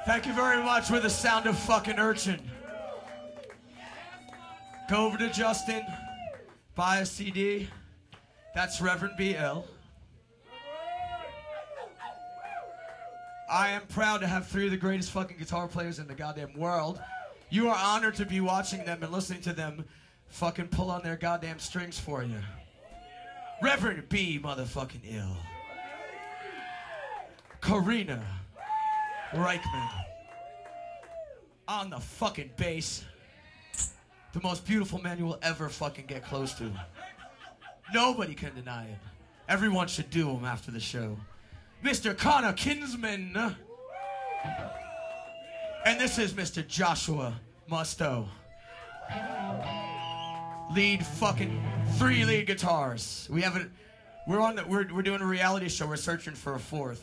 Thank you very much with the sound of fucking urchin. Go over to Justin, buy a CD. That's Reverend BL. I am proud to have 3 of the greatest fucking guitar players in the goddamn world. You are honored to be watching them and listening to them fucking pull on their goddamn strings for you. Reverend B motherfucking ill. Karina Reichman on the fucking bass. The most beautiful man you will ever fucking get close to. Nobody can deny it. Everyone should do him after the show. Mr. Connor Kinsman. And this is Mr. Joshua Musto. Lead fucking 3 lead guitars. We have it. We're doing a reality show. We're searching for a 4th.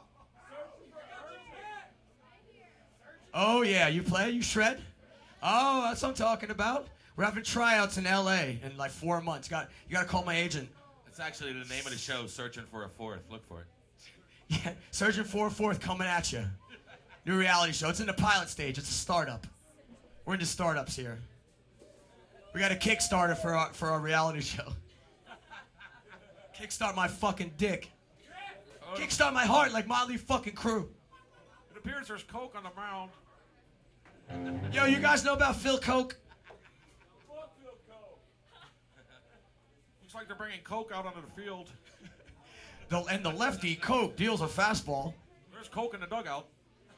Oh yeah, you play? You shred? Oh, that's what I'm talking about. We're having tryouts in LA in like 4 months. You gotta call my agent. That's actually the name of the show, Searching for a 4th. Look for it. Yeah, Searching for a 4th coming at you. New reality show. It's in the pilot stage. It's a startup. We're into startups here. We got a Kickstarter for our reality show. Kickstart my fucking dick. Kickstart my heart like Motley fucking Crue. It appears there's coke on the mound. Yo, you guys know about Phil Coke? Fuck Phil Coke. Looks like they're bringing coke out onto the field. And the lefty, Coke, deals a fastball. There's coke in the dugout.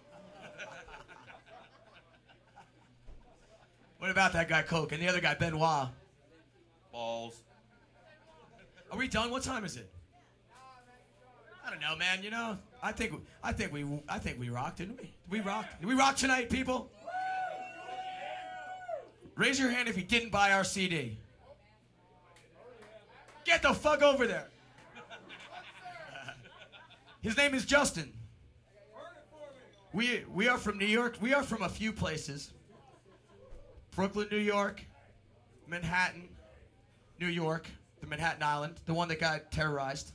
What about that guy, Coke? And the other guy, Benoit? Balls. Are we done? What time is it? I don't know, man. You know, I think we rocked, didn't we? Did we rock? Did we rock tonight, people? Raise your hand if you didn't buy our CD. Get the fuck over there. His name is Justin. We are from New York. We are from a few places. Brooklyn, New York, Manhattan, New York, the Manhattan Island, the one that got terrorized.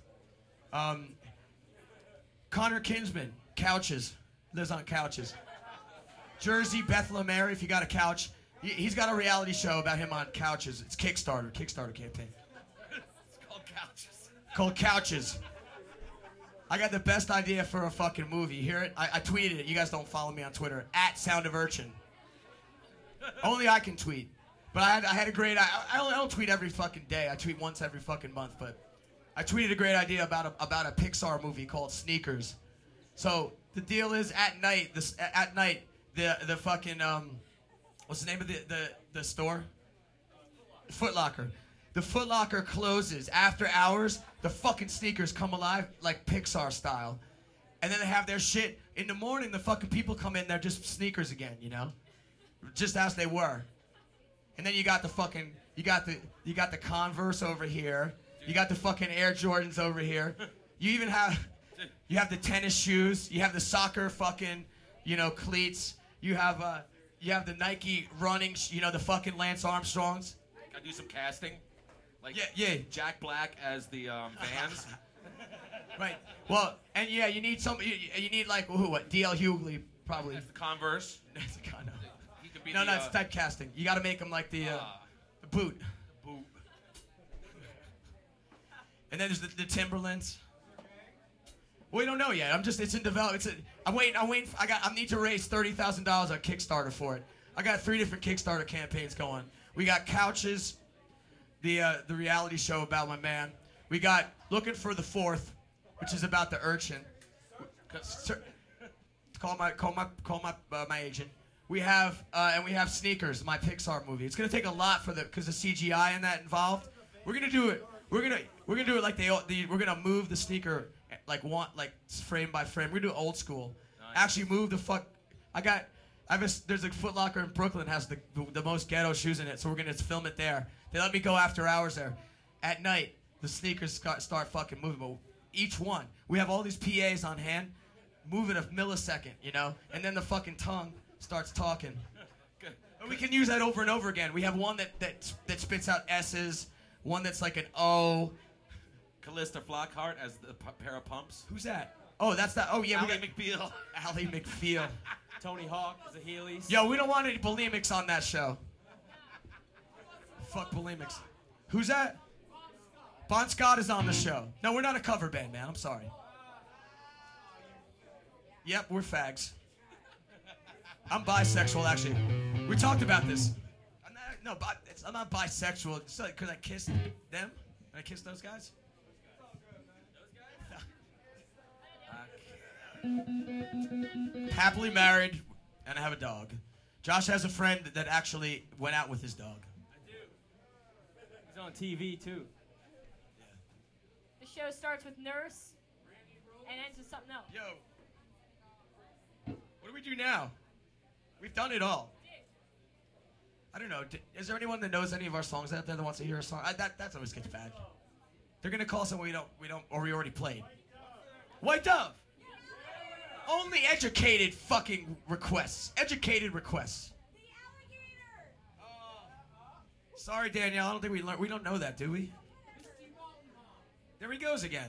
Connor Kinsman, couches, lives on couches. Jersey, Bethlehem area, if you got a couch. He's got a reality show about him on couches. It's Kickstarter campaign. It's called Couches. Called Couches. I got the best idea for a fucking movie. You hear it? I tweeted it. You guys don't follow me on Twitter. @SoundOfUrchin. Only I can tweet. But I had a great... I don't tweet every fucking day. I tweet once every fucking month. But I tweeted a great idea about a Pixar movie called Sneakers. So the deal is at night, the fucking... what's the name of the store? Foot Locker. The Foot Locker closes after hours. The fucking sneakers come alive like Pixar style. And then they have their shit. In the morning, the fucking people come in, they're just sneakers again, you know? Just as they were. And then you got the fucking, you got the Converse over here. You got the fucking Air Jordans over here. You even have, you have the tennis shoes. You have the soccer fucking, you know, cleats. You have the Nike running, you know, the fucking Lance Armstrongs. Gotta do some casting. Like yeah. Jack Black as the Vans. Right. Well, and yeah, you need some. You need like what? D.L. Hughley probably. That's the Converse. That's the con. He could be No, it's typecasting. You got to make him like the boot. The boot. And then there's the Timberlands. We don't know yet. It's in development. I'm waiting. I need to raise $30,000 on Kickstarter for it. I got 3 different Kickstarter campaigns going. We got Couches, the reality show about my man. We got Looking for the 4th, which is about the urchin. Call my agent. We have Sneakers, my Pixar movie. It's gonna take a lot because the CGI in that involved. We're gonna do it. We're gonna do it like we're gonna move the sneaker like frame by frame. We're gonna do old school. Nice. Actually move the fuck. There's a Foot Locker in Brooklyn has the most ghetto shoes in it, so we're gonna film it there. They let me go after hours there. At night, the sneakers start fucking moving. But each one, we have all these PAs on hand, moving a millisecond, you know, and then the fucking tongue starts talking. And we can use that over and over again. We have one that spits out S's, one that's like an O. Callista Flockhart as the pair of pumps. Who's that? Oh, that's that. Oh yeah, Ally McBeal. Ally McBeal. Tony Hawk is the Heelys. Yo, we don't want any bulimics on that show. Fuck bulimics. Who's that? Bon Scott is on the show. No, we're not a cover band, man. I'm sorry. Yep, we're fags. I'm bisexual, actually. We talked about this. I'm not bisexual. It's like, because I kissed them. And I kissed those guys. Happily married, and I have a dog. Josh has a friend that actually went out with his dog. I do. He's on TV, too. The show starts with Nurse and ends with something else. Yo. What do we do now? We've done it all. I don't know. Is there anyone that knows any of our songs out there that wants to hear a song? That always gets bad. They're gonna call someone we don't, or we already played. White Dove. Only educated fucking requests. Educated requests. Sorry, Danielle. I don't think we don't know that, do we? There he goes again.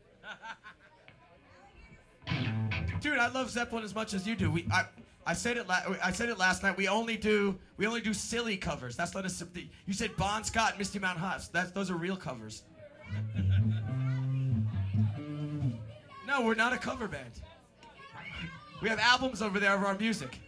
Dude, I love Zeppelin as much as you do. I said it last night. We only do silly covers. That's not a. You said Bon Scott and Misty Mountain Hot. Those are real covers. No, we're not a cover band. We have albums over there of our music.